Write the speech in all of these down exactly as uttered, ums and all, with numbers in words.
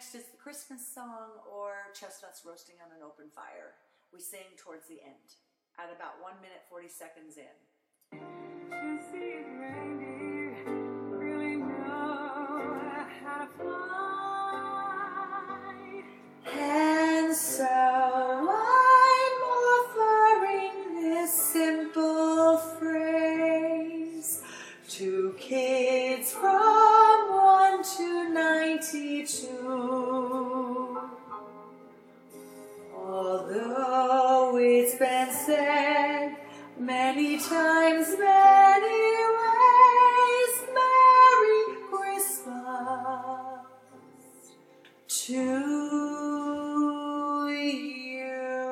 Next is the Christmas song, or chestnuts roasting on an open fire. We sing towards the end, at about one minute forty seconds in. To see if reindeer really know how to fly. And so I'm offering this simple phrase to kids from one to ninety-two. Although it's been said many times, many ways, Merry Christmas to you.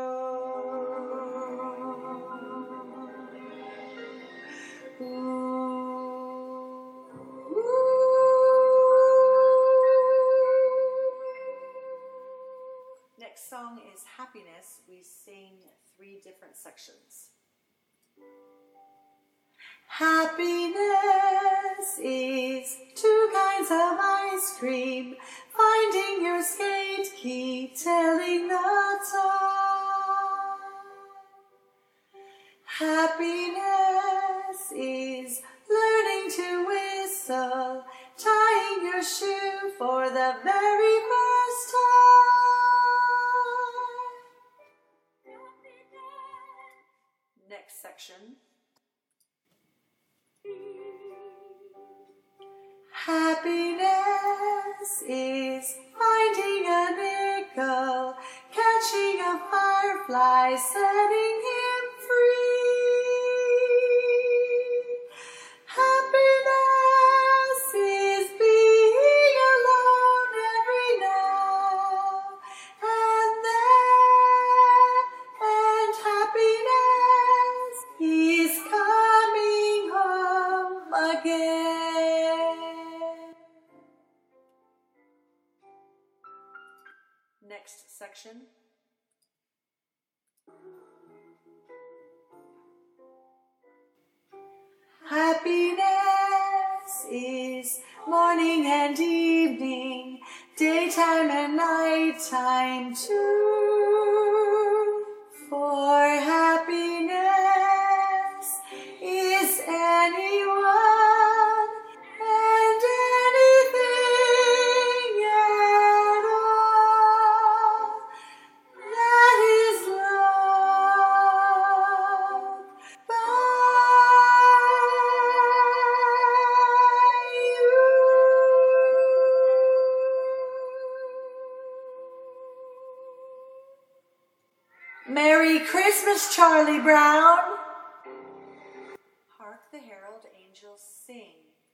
Next song is Happiness. We sing three different sections. Happiness is two kinds of ice cream, finding your skate key, telling the time. Happiness is learning to whistle, tying your shoe for the very first time. Next section. Happiness is finding a nickel, catching a firefly, setting him free. Happiness is being alone every now and then, and happiness is coming home again. Next section. Happiness is morning and evening, daytime and nighttime too. For happiness is anyone and anything at all that is loved by you. Merry Christmas, Charlie Brown. Hark the herald angels sing.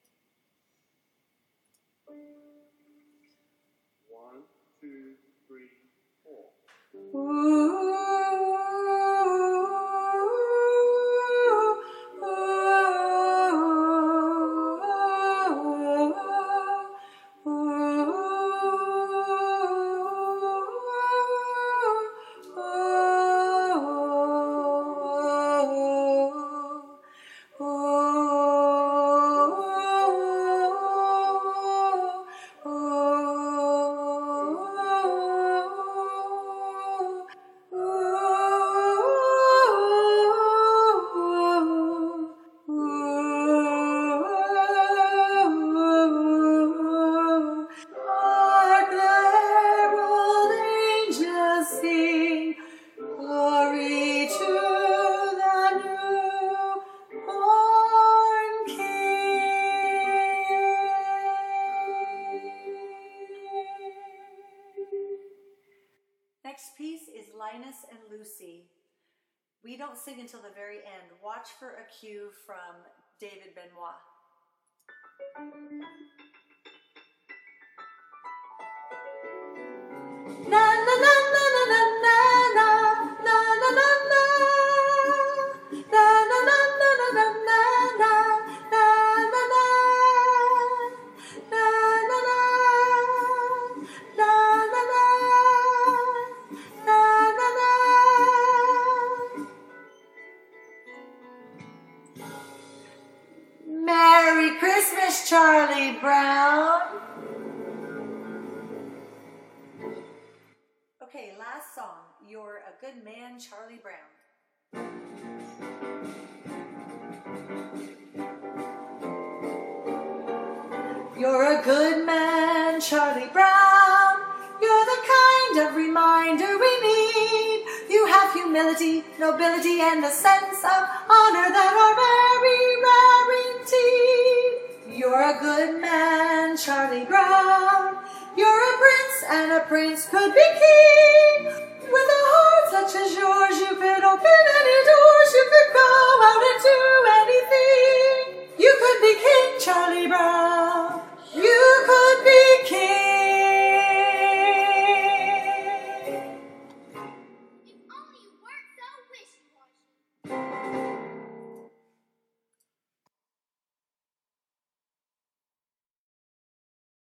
One, two, three, four. Ooh, hark the herald angels sing, glory to the newborn King. Next piece is Linus and Lucy. We don't sing until the very end. Watch for a cue from David Benoit. Na na na na na na na na na na na na na na na na na na na na Merry Christmas, Charlie. last song, You're a Good Man, Charlie Brown. You're a good man, Charlie Brown. You're the kind of reminder we need. You have humility, nobility, and a sense of honor that are very rare indeed. You're a good man, Charlie Brown. You're a prince, and a prince could be king. With a heart such as yours, you could open any doors. You could go out and do anything. You could be King Charlie Brown. You could be